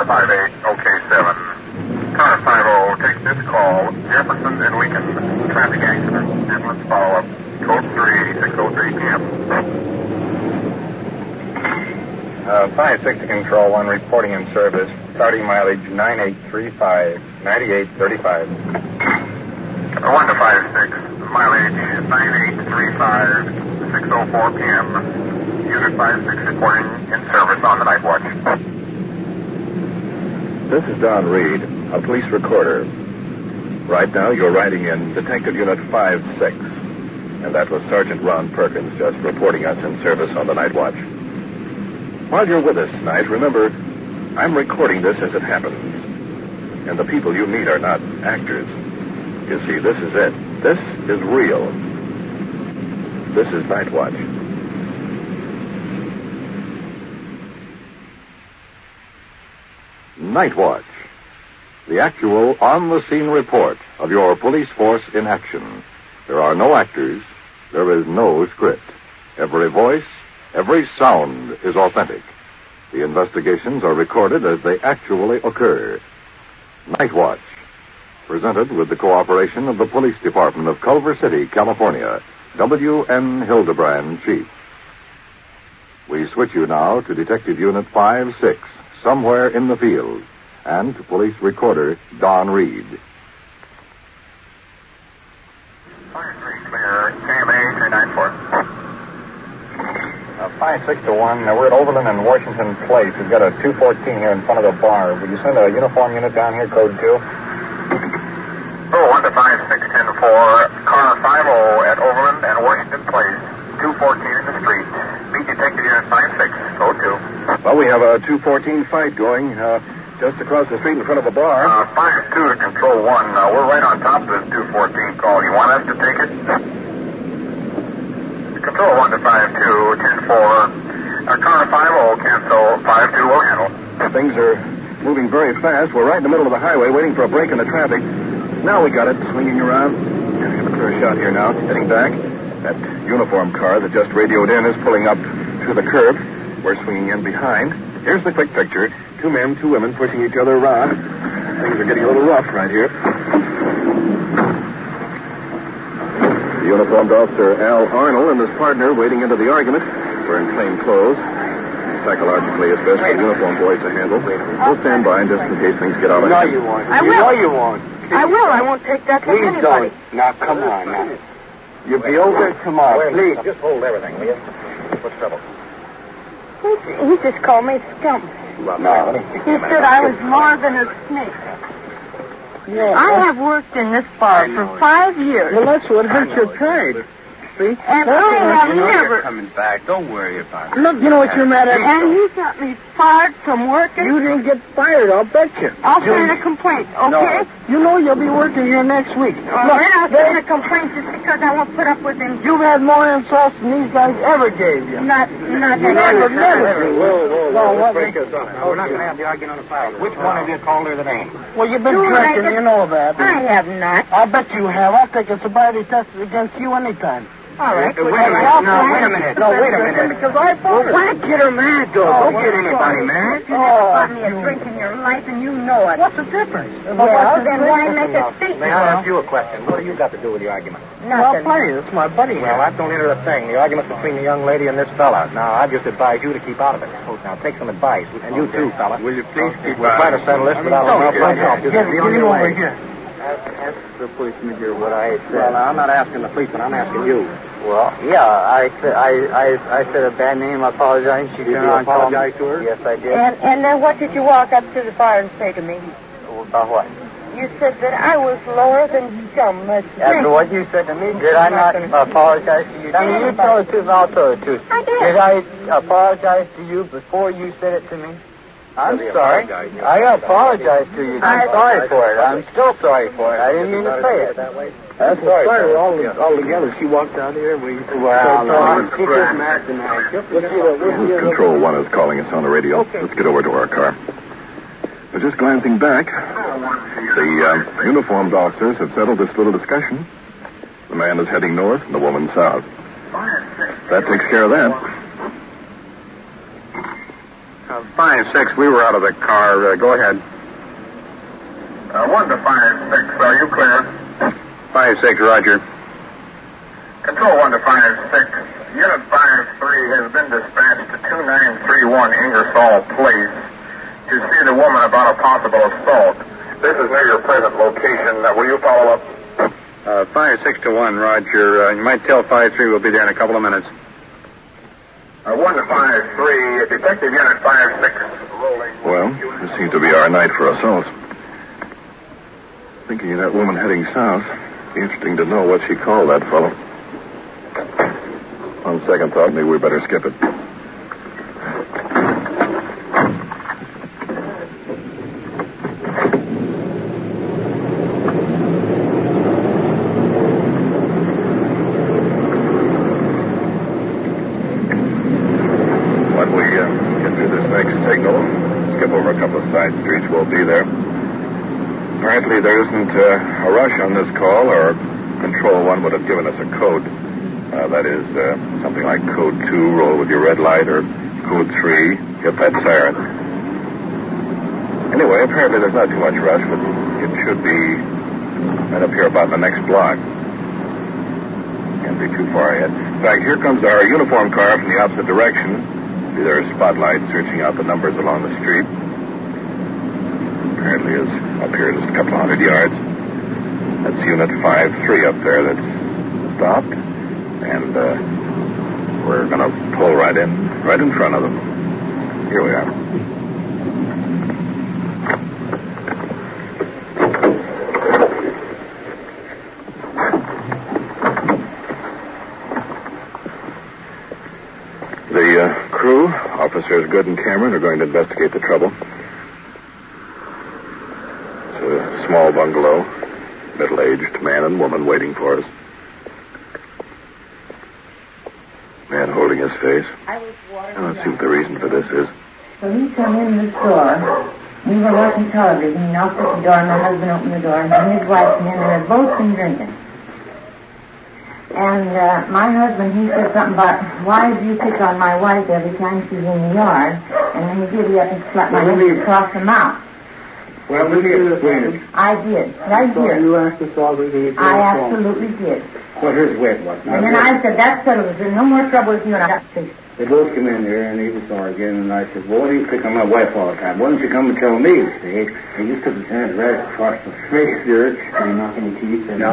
Car 58, OK7. Car 50 takes this call. Jefferson and Lincoln, traffic accident. Ambulance follow-up. Code 3, 6:03 p.m. 56 to Control 1, reporting in service. Starting mileage 9835, 9835. 1 to 56, mileage 9835, 6:04 p.m. Unit 56 reporting in service on the night watch. This is Don Reed, a police recorder. Right now, you're riding in Detective Unit 56, and that was Sergeant Ron Perkins just reporting us in service on the night watch. While you're with us tonight, remember, I'm recording this as it happens, and the people you meet are not actors. You see, this is it. This is real. This is Night Watch. Night Watch, the actual on-the-scene report of your police force in action. There are no actors. There is no script. Every voice, every sound is authentic. The investigations are recorded as they actually occur. Night Watch, presented with the cooperation of the Police Department of Culver City, California. W.N. Hildebrand, Chief. We switch you now to Detective Unit 56, somewhere in the field, and to police recorder Don Reed. Fire 3 clear. KMA 394. 56 to 1, we're at Overland and Washington Place. We've got a 214 here in front of the bar. Would you send a uniform unit down here, code 2? 1 to 56, 10-4. Car 50 at Overland and Washington Place. 214 in the street. Meet Detective Unit 56, code 2. Well, we have a 214 fight going just across the street in front of a bar. 52 to Control 1. We're right on top of this 214 call. You want us to take it? Control 1 to 52, 10-4. Car 50 cancel. 52 will handle. Things are moving very fast. We're right in the middle of the highway waiting for a break in the traffic. Now we got it swinging around. We have a clear shot here now, heading back. That uniform car that just radioed in is pulling up to the curb. We're swinging in behind. Here's the quick picture. 2 men, 2 women pushing each other around. Things are getting a little rough right here. The uniformed officer, Al Arnold, and his partner waiting into the argument. Wearing plain clothes. Psychologically, it's best for uniformed boys to handle. We'll stand by just in case things get out of hand. You won't. I will. You know you won't. I will. I won't take that to Please anybody. don't. Now, come on, now. You'll be over tomorrow, please. Just hold everything, will you? What's trouble? He just called me Stump. No. He said I was more than a snake. I have worked in this bar for 5 years. Well, that's what hurts your pride. See? And I have never... You're coming back. Don't worry about it. Look, you know what you're mad at? And he got me fired from working. You didn't get fired, I'll bet you. I'll send a complaint, okay? You know you'll be working here next week. Then I'll send a complaint just because I won't put up with him. You've had more insults than these guys ever gave you. Not Never. Whoa, break this on it. We're not going to have the argument on the file. Which one of you called her the name? Well, you've been drinking, you know that. I have not. I'll bet you have. I'll take a sobriety test against you anytime. All right. Wait a minute. Because I voted. Why get her mad, though? Don't get anybody mad. You never bought me a drink in your life, and you know it. What's the difference? Well, then why make a statement? May I ask you a question? What do you got to do with the argument? Well, Nothing. play. It's my buddy. Well, that don't enter a thing. The argument's between the young lady and this fella. Now, I just advise you to keep out of it. Now, take some advice. And you too, fella. Will you please keep We'll try to settle this without a help. Just be on your way. Ask the policeman here what I said. Well, I'm not asking the policeman. I'm asking you. Well, yeah, I said a bad name. I apologize. She Did you apologize to her? Yes, I did. And then what did you walk up to the bar and say to me? About what? You said that I was lower than scum. After what you said to me, did I not apologize to you? You tell the truth, I'll tell the truth. I did. Did I apologize to you before you said it to me? I'm sorry. I apologize to you. I'm sorry for it. I'm still sorry for it. I didn't mean to say it. That's sorry. All together, she walked out here. Well, no, she just mad tonight. Control 1 is calling us on the radio. Let's get over to our car. But just glancing back, the uniformed officers have settled this little discussion. The man is heading north and the woman south. That takes care of that. 5-6, we were out of the car. Go ahead. 1 to 5-6, are you clear? 5-6, Roger. Control 1 to 5-6. Unit 5-3 has been dispatched to 2931 Ingersoll Place to see the woman about a possible assault. This is near your present location. Will you follow up? 5-6 to 1, Roger. You might tell 5-3 we'll be there in a couple of minutes. 1 to 5-3, Detective Unit 5-6 rolling. Well, this seems to be our night for assaults. Thinking of that woman heading south. Be interesting to know what she called that fellow. On second thought, maybe we better skip it. When we get through this next signal, skip over a couple of side streets, we'll be there. Apparently there isn't a rush on this call, or Control 1 would have given us a code. That is something like Code 2, roll with your red light, or Code 3, hit that siren. Anyway, apparently there's not too much rush, but it should be right up here about the next block. Can't be too far ahead. In fact, here comes our uniform car from the opposite direction. See their spotlight searching out the numbers along the street. Apparently is up here just a couple of 100 yards. That's Unit 5-3 up there that's stopped. And we're going to pull right in front of them. Here we are. The crew, Officers Good and Cameron, are going to investigate the trouble. It's a small bungalow, middle-aged man and woman waiting for us. Man holding his face. Let's see what the reason for this is. So he come in the store. We were watching television. He knocked at the door, and my husband opened the door, and his wife came in, and they'd both been drinking. And my husband, he said something about, why do you pick on my wife every time she's in the yard? And then he giddy up and slapped my husband across the mouth. Well, let me explain it. I did. Right here. You asked us all to do it. I absolutely did. Well, here's the way it was. And then I said, that's settled. There's no more trouble with you, and I got fixed. They both come in here, and he was arguing, and I said, well, why do you pick on my wife all the time? Why don't you come and tell me, see? He just took his hands right across the face there, and he knocked any teeth. And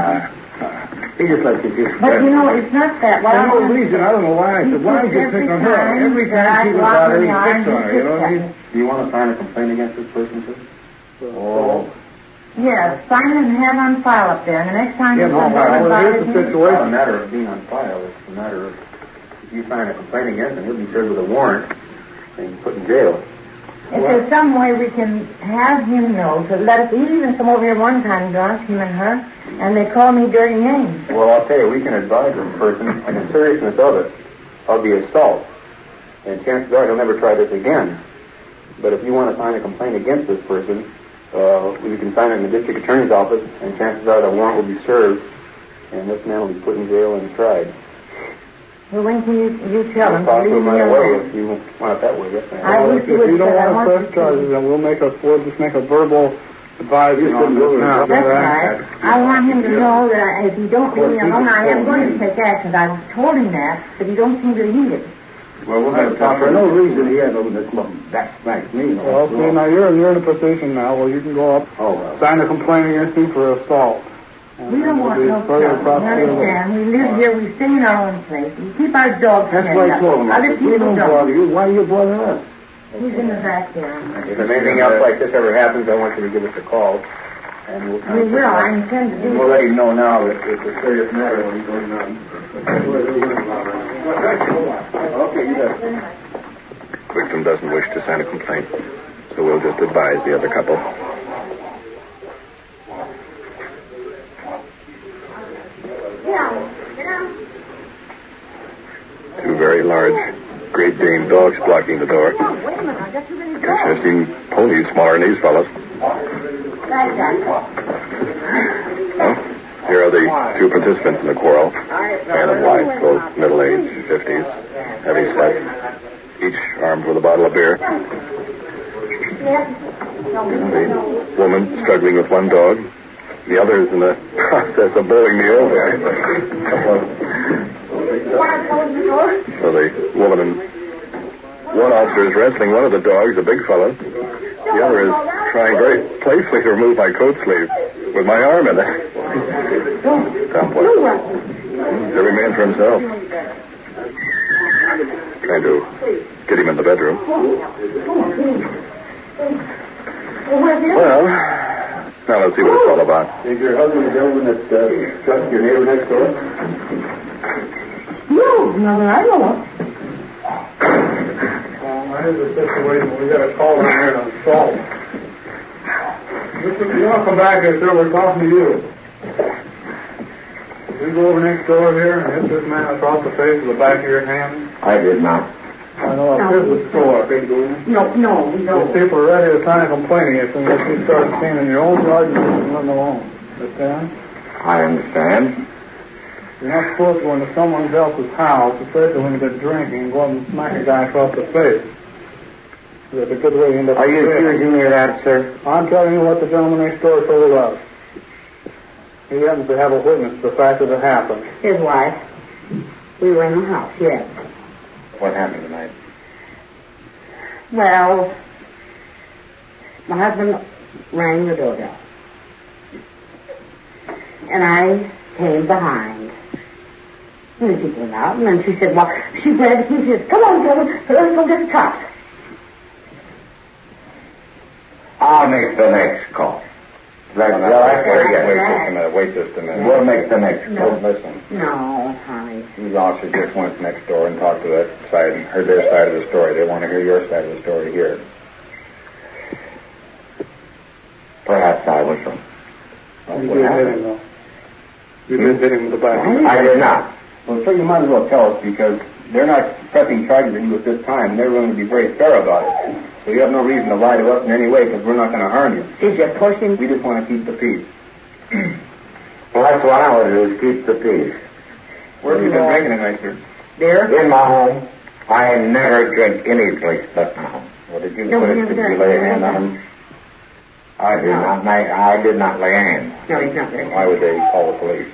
he just likes to just... But, you know, it's not that. I don't know reason. I don't know why. I said, why did you pick on her? Every time she was out there, he picked on her, you know? Do you want to sign a complaint against this person, sir? Oh. Yes, sign it and have on file up there. And the next time you come on file, here's the situation. It's not a matter of being on file. It's a matter of if you sign a complaint against him, he'll be served with a warrant and put in jail. If there's some way we can have him know to let us... He even come over here one time drunk, him and her, and they call me dirty names. Well, I'll tell you, we can advise this person on the seriousness of it, of the assault. And chances are he'll never try this again. But if you want to sign a complaint against this person... you can sign it in the district attorney's office, and chances are the warrant will be served, and this man will be put in jail and tried. Well, when can you tell him to leave me right alone? away if you want it that way, yes, ma'am. I wish you would. If you don't want to press charges, then we'll just make a verbal advisement on this now. That's right. I want him to know that if you don't leave me alone, I am going to take action. I told him that, but he don't seem to heed it. Well, we'll have to talk. For no reason he had this back me. Well, see, now you're in a position now where you can go up, sign a complaint against me for assault. We don't want no trouble. Understand? We live here. We stay in our own place. We keep our dogs. That's why I told him. Other people don't bother you. Why are you bothering us? He's in the back there. If there's anything else like this ever happens, I want you to give us a call. And we will. I intend to do it. We'll let you know now that it's a serious matter when he's going on. Okay, you got it. Victim doesn't wish to sign a complaint, so we'll just advise the other couple. Two very large Great Dane dogs blocking the door. Guess I've seen ponies smaller than these fellows. Well, here are the two participants in the quarrel. Man and wife, both middle-aged, 50s, heavy set. each armed with a bottle of beer. The woman struggling with one dog. The other is in the process of bowling me over. So the woman and one officer is wrestling one of the dogs, a big fellow. The other is trying very playfully to remove my coat sleeve with my arm in it. Someplace. Every man for himself. Trying to get him in the bedroom. Well, now let's see what it's all about. Is your husband the gentleman that shot your neighbor next door? No, that I know of. Well, here's the situation. We got a call in here on assault. Listen, you want to come back here, sir? We're talking to you. Did you go over next door here and hit this man across the face with the back of your hand? I did not. I know a business store, big dude. No, we These don't. people are ready to sign a complaint against you unless you start staying in your own yard and leave them alone. Understand? I understand. You're not supposed to go into someone else's house, especially when they're drinking, and go up and smack a guy across the face. That's a good way to end up. Are you accusing me of that, sir? I'm telling you what the gentleman next door told us. He happens to have a witness to the fact that it happened. His wife. We were in the house, yes. What happened tonight? Well, my husband rang the doorbell. And I came behind. And then she came out, and then she said, well, she's glad to keep you. Come on, let's go get the cops. I'll make the next call. Wait just a minute. We'll make the next No. call. Listen, No, honey. these officers just went next door and talked to that side and heard their side of the story. They want to hear your side of the story here. Perhaps I was wrong. You did hit him, though. You did hit him with the back. I did not. Well, sir, you might as well tell us because they're not pressing charges on you at this time. They're going to be very fair about it. So you have no reason to lie to us in any way because we're not going to harm you. Did you push him? We just want to keep the peace. Well, that's what I want to do, is keep the peace. Where have you been drinking tonight, sir? There? In my home. I never drink any place but my home. Well, did you No, we never did did. you lay a hand on him? I did not lay hands. No, he's not there. Why would they call the police?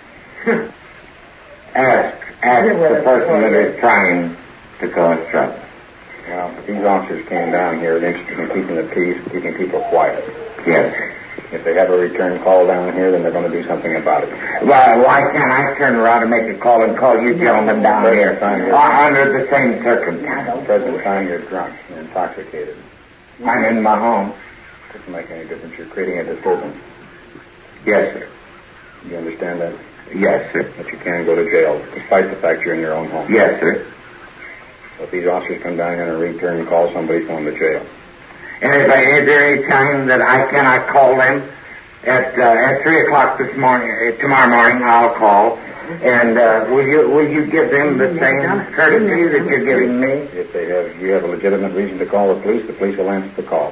Ask the person that is trying to cause trouble. Well, if these officers came down here, they're interested in keeping the peace, keeping people quiet. Yes. If they have a return call down here, then they're going to do something about it. Well, why can't I turn around and make a call and call you gentlemen down here under the same circumstances? At the present time, you're drunk, you're intoxicated. I'm in my home. Doesn't make any difference. You're creating a disturbance. Yes, sir. You understand that? Yes, sir. That you can go to jail, despite the fact you're in your own home. Yes, sir. So if these officers come down here and return call, somebody's going to jail. And is there any time that I cannot call them? At 3 o'clock this morning, tomorrow morning, I'll call. And will you give them the same courtesy that you're giving me? If you have a legitimate reason to call the police will answer the call.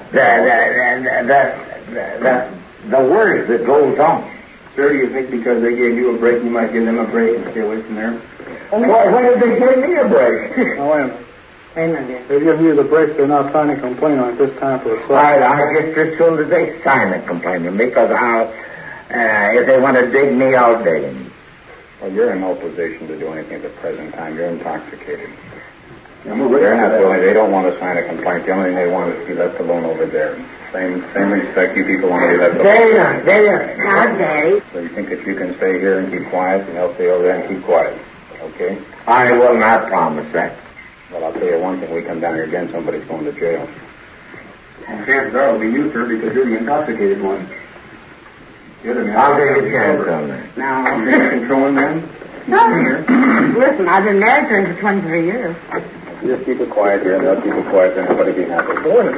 The words that goes on. Sir, do you think because they gave you a break, you might give them a break and stay away from there? Why did they give me a break? Now, wait a minute. Wait a minute. They give you the break, they're not signing a complaint on it this time for assault. I just as soon as they sign a complaint on me, because if they want to dig me, I'll dig them. Well, you're in no position to do anything at the present time. You're intoxicated. Yeah, we're ready They're for not that. doing. They don't want to sign a complaint. The only thing they want is to be left alone over there. Same respect. You people want to be left alone. They don't. Now, Daddy. So you think that you can stay here and keep quiet, and they'll stay over there and keep quiet. Okay? I will not promise that. Well, I'll tell you one thing. We come down here again, somebody's going to jail. And chances are it'll be you, sir, because you're the intoxicated one. The other man. I'll take a chance on that. No. You're controlling them? No. Listen, I've been married to him for 23 years. Just keep it quiet here, and they'll keep it quiet, then everybody be happy. Go in.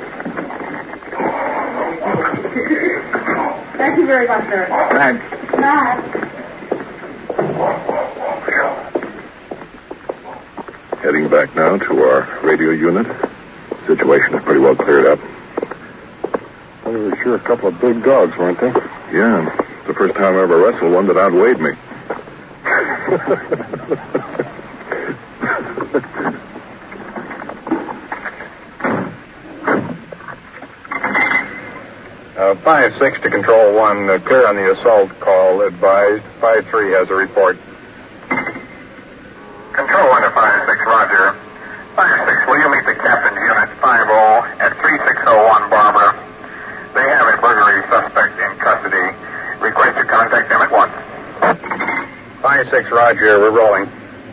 Thank you very much, sir. Thanks. Bye. Heading back now to our radio unit. Situation is pretty well cleared up. Well, they were sure a couple of big dogs, weren't they? Yeah, it's the first time I ever wrestled one that outweighed me. 5-6 to Control 1, clear on the assault call, advised. 5-3 has a report. Control 1 to 5-6, roger. 5-6, will you meet the captain's unit 5-0 at 3601 Barbara? They have a burglary suspect in custody. Request you contact them at once. 5-6, roger. We're rolling.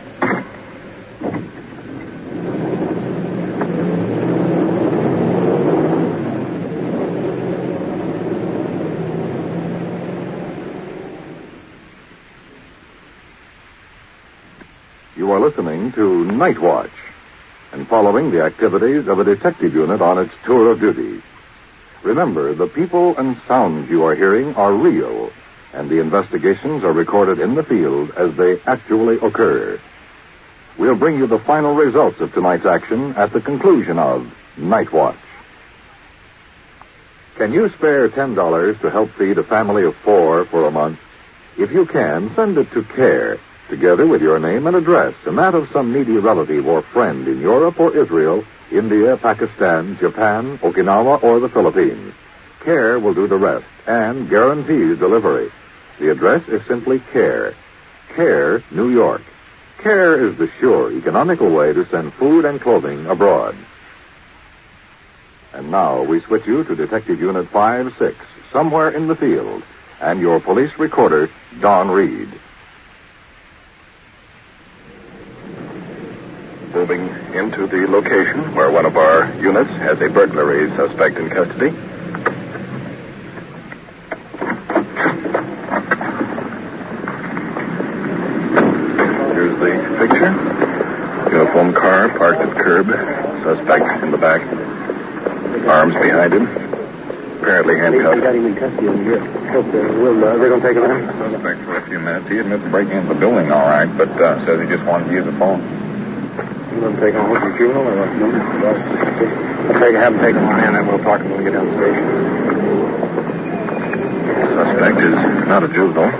You are listening to Night Watch and following the activities of a detective unit on its tour of duty. Remember, the people and sounds you are hearing are real, and the investigations are recorded in the field as they actually occur. We'll bring you the final results of tonight's action at the conclusion of Night Watch. Can you spare $10 to help feed a family of 4 for a month? If you can, send it to CARE, together with your name and address, and that of some needy relative or friend in Europe or Israel, India, Pakistan, Japan, Okinawa, or the Philippines. CARE will do the rest and guarantees delivery. The address is simply CARE. CARE, New York. CARE is the sure, economical way to send food and clothing abroad. And now we switch you to Detective Unit 5-6, somewhere in the field, and your police recorder, Don Reed. Moving into the location where one of our units has a burglary suspect in custody. Here's the picture. Uniform car parked at curb. Suspect in the back. Arms behind him. Apparently handcuffed. They got him in custody over here. They're going to take him in? Suspect for a few minutes. He admits breaking into the building all right, but says he just wanted to use the phone. You want to take him home to the juvenile or what? Have him take him on in, and we'll talk to him when we get down the station. Suspect is not a juvenile.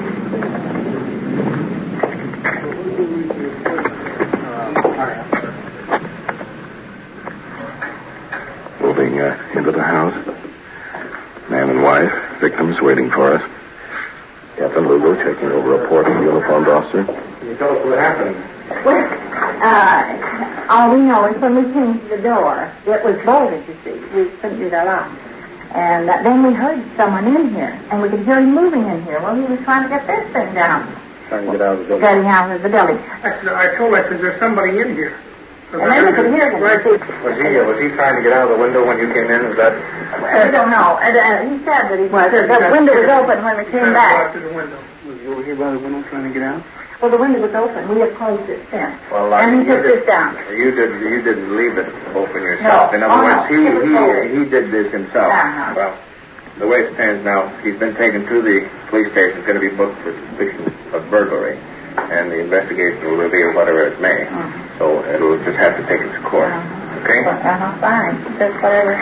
Moving into the house. Man and wife, victims waiting for us. Captain Lugo checking over a report of the uniformed officer. Can you tell us what happened? Well, all we know is when we came to the door, it was bolted, you see. We couldn't do the lock. And then we heard someone in here, and we could hear him moving in here. Well, he was trying to get this thing down. Trying to get out of the building. Getting out of the building. I told her, I said, there's somebody in here. And then we could hear him. Was he trying to get out of the window when you came in? Is that... I don't know. He said that he was. The window was open when we came back. To the window. Was he over here by the window trying to get out? Well, the window was open. We had closed it since. Well, and he took this down. You didn't leave it open yourself. No. In other words, no. he did this himself. Uh-huh. Well, the way it stands now, he's been taken to the police station. He's going to be booked for suspicion of burglary, and the investigation will reveal whatever it may. Uh-huh. So it'll just have to take its course. Okay? Fine. Just whatever.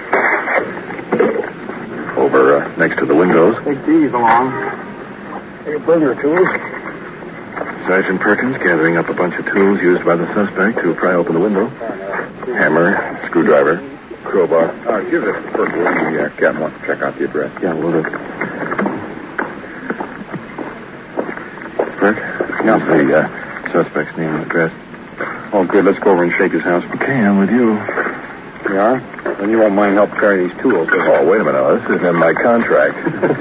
Over next to the windows. Take these along. Take a burglar tools. Sergeant Perkins gathering up a bunch of tools used by the suspect to pry open the window. Hammer, screwdriver, crowbar. Give this to Perk. The captain wants to check out the address. Yeah, will do. Perk? Yeah. The suspect's name and address. Oh, good. Let's go over and shake his house. Okay, I'm with you. You are? Then you won't mind help carry these tools. Oh, wait a minute. This isn't in my contract.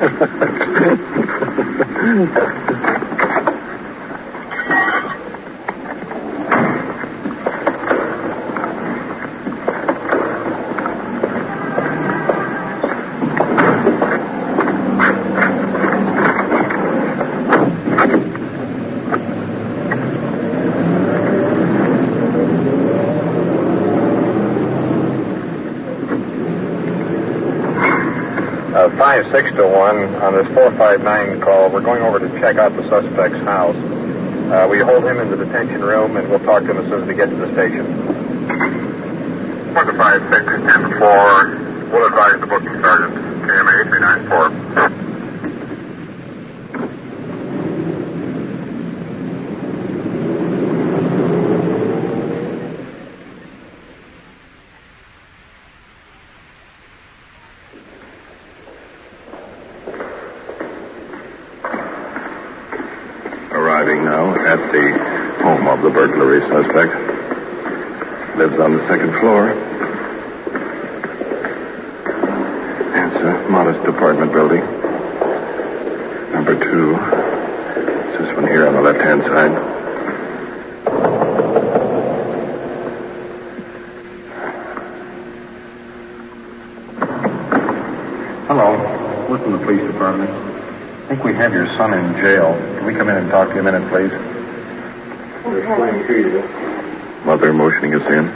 Uh, 5-6 to 1 on this 459 call. We're going over to check out the suspect's house. We hold him in the detention room, and we'll talk to him as soon as we get to the station. 1 to 5-6, 10-4. We'll advise the booking sergeant. KMA 394. arriving now at the home of the burglary suspect. Lives on the second floor. It's a modest apartment building. Number 2. It's this one here on the left-hand side. Hello. We're from the police department. I think we have your son in jail. Can we come in and talk to you a minute, please? Explain to you. Mother motioning us in.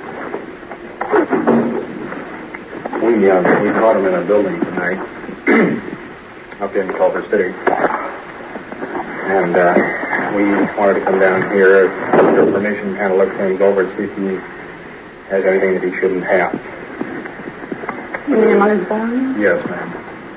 We caught him in a building tonight up in Culver City. And we wanted to come down here with your permission, kind of look things over and see if he has anything that he shouldn't have. You mean on his body? Yes, ma'am.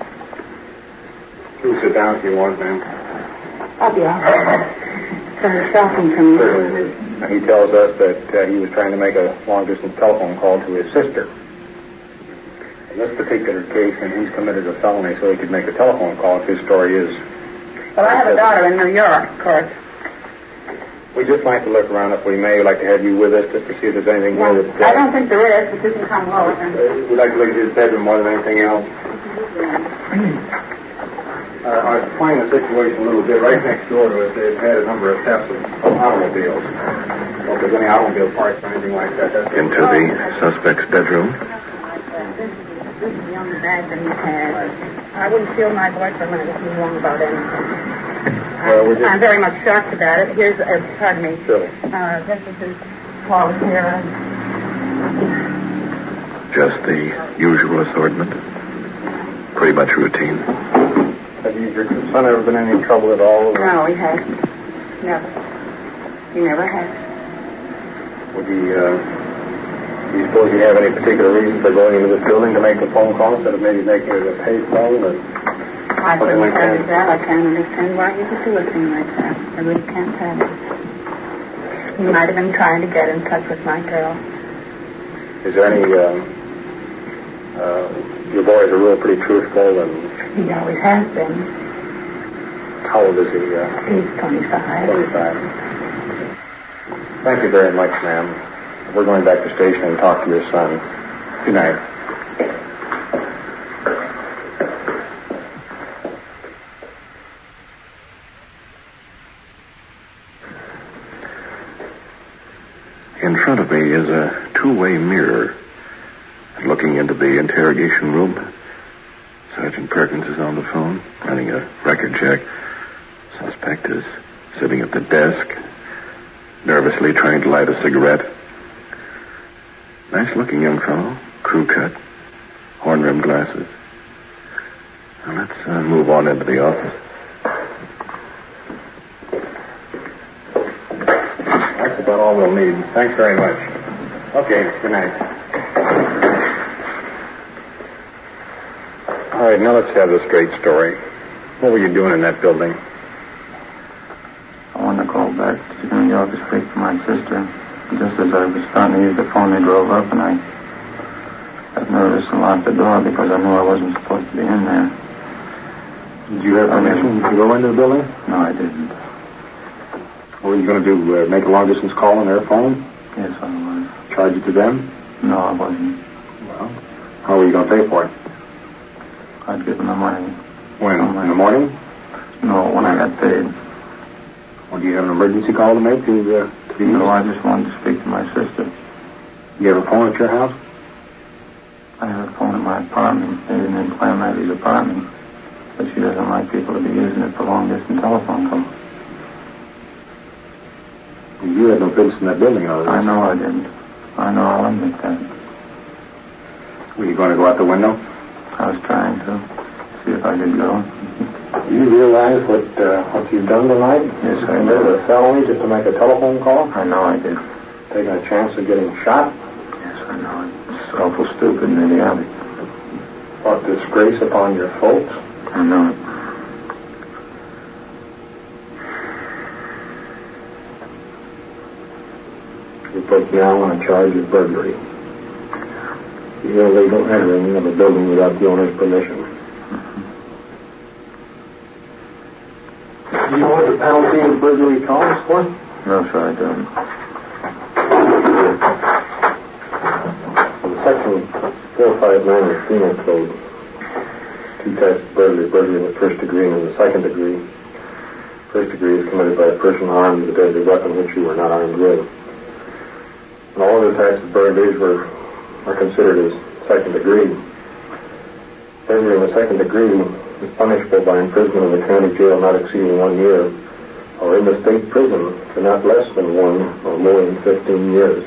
You sit down if you want, ma'am. I'll be all right. Some shopping from you. Certainly. He tells us that he was trying to make a long-distance telephone call to his sister. In this particular case, and he's committed a felony so he could make a telephone call, if his story is... Well, I have a daughter in New York, of course. We'd just like to look around if we may. We'd like to have you with us just to see if there's anything here that... I don't think there is, but you can come over. We'd like to look at his bedroom more than anything else. I'll explain the situation a little bit. Right next door to us, they've had a number of thefts of automobiles. Well, if there's any automobile parts or anything like that... Into the suspect's bedroom. This is the only bag that he's had. I wouldn't steal my boy for a minute if he's wrong about anything. I'm very much shocked about it. Here's, pardon me. Sure. This is his clothes here. Just the usual assortment. Pretty much routine. Have your son ever been in any trouble at all? No, he hasn't. Never. He never has. Would he, do you suppose you have any particular reason for going into this building to make a phone call instead of maybe making it a pay phone? Or I couldn't tell you that. I can't understand why he would do a thing like that. I really can't tell you. He might have been trying to get in touch with my girl. Is there any, your boys are real pretty truthful and... He always has been. How old is he? He's 25. 25. Thank you very much, ma'am. We're going back to the station and talk to your son. Good night. In front of me is a two-way mirror. Looking into the interrogation room, Sergeant Perkins is on the phone, running a record check. Suspect is sitting at the desk, nervously trying to light a cigarette. Nice-looking young fellow, crew cut, horn-rimmed glasses. Now let's move on into the office. That's about all we'll need. Thanks very much. Okay, good night. All right, now let's have the straight story. What were you doing in that building? I wanted to call back to New York to speak to my sister. Just as I was starting to use the phone, they drove up, and I got nervous and locked the door because I knew I wasn't supposed to be in there. Did you have permission to go into the building? No, I didn't. What were you going to do, make a long-distance call on their phone? Yes, I was. Charge it to them? No, I wasn't. Well, how were you going to pay for it? I'd give them the money. When? In the morning? No, when I got paid. Well, do you have an emergency call to make to the No, I just wanted to speak to my sister. You have a phone at your house? I have a phone at my apartment. They didn't implant Maggie's apartment. But she doesn't like people to be using it for long-distance telephone calls. You had no business in that building, all right? I know I didn't. I know I'll admit that. Were you going to go out the window? I was trying to see if I could go. Do you realize what you've done tonight? Yes, I committed do. a felony just to make a telephone call? I know I did. Taking a chance of getting shot? Yes, I know. It's awful stupid and idiotic. Brought disgrace upon your folks? I know it. You're put now on a charge of burglary. Illegal entering of a building without the owner's permission. You know what? the penalty of burglary calls for? No, sir, I don't. In Section 459 of the Penal Code, two types of burglary in the first degree and in the second degree. First degree is committed by a person armed with a deadly weapon which you were not armed with. And all other types of burglaries are considered as second degree. Burglary in the second degree is punishable by imprisonment in the county jail not exceeding 1 year, or in the state prison for not less than 1 or more than 15 years.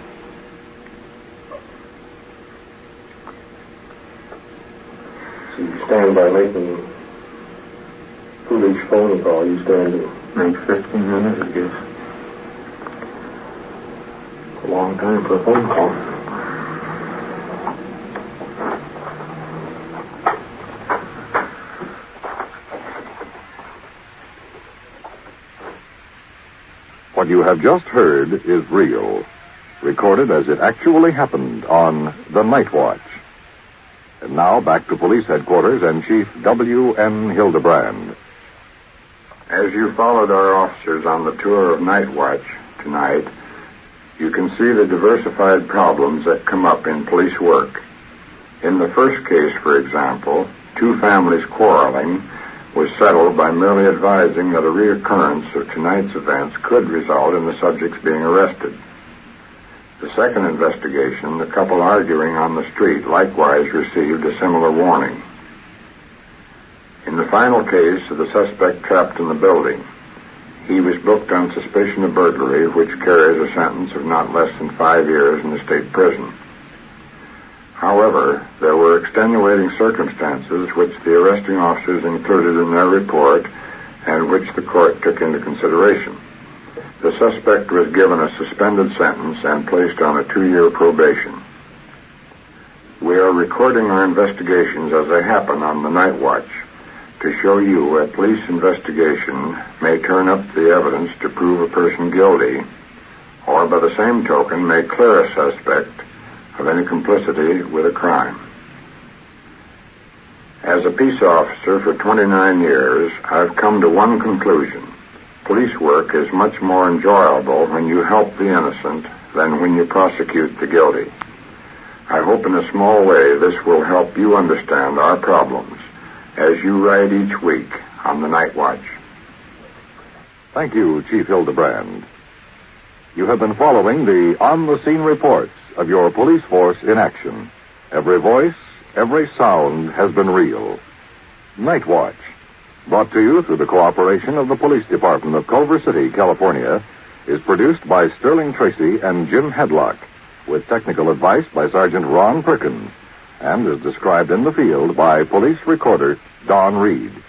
So you stand by making foolish phone call, you stand to make 15 minutes, I guess. A long time for a phone call. What you have just heard is real, recorded as it actually happened on The Night Watch. And now back to Police Headquarters and Chief W.N. Hildebrand. As you followed our officers on the tour of Night Watch tonight, you can see the diversified problems that come up in police work. In the first case, for example, two families quarreling was settled by merely advising that a reoccurrence of tonight's events could result in the subjects being arrested. The second investigation, the couple arguing on the street, likewise received a similar warning. In the final case of the suspect trapped in the building, he was booked on suspicion of burglary, which carries a sentence of not less than 5 years in the state prison. However, there were extenuating circumstances which the arresting officers included in their report and which the court took into consideration. The suspect was given a suspended sentence and placed on a 2-year probation. We are recording our investigations as they happen on the Night Watch to show you a police investigation may turn up the evidence to prove a person guilty, or by the same token may clear a suspect of any complicity with a crime. As a peace officer for 29 years, I've come to one conclusion. Police work is much more enjoyable when you help the innocent than when you prosecute the guilty. I hope in a small way this will help you understand our problems as you ride each week on the Night Watch. Thank you, Chief Hildebrand. You have been following the on-the-scene reports of your police force in action. Every voice, every sound has been real. Night Watch, brought to you through the cooperation of the Police Department of Culver City, California, is produced by Sterling Tracy and Jim Hedlock, with technical advice by Sergeant Ron Perkins, and is described in the field by Police Recorder Don Reed.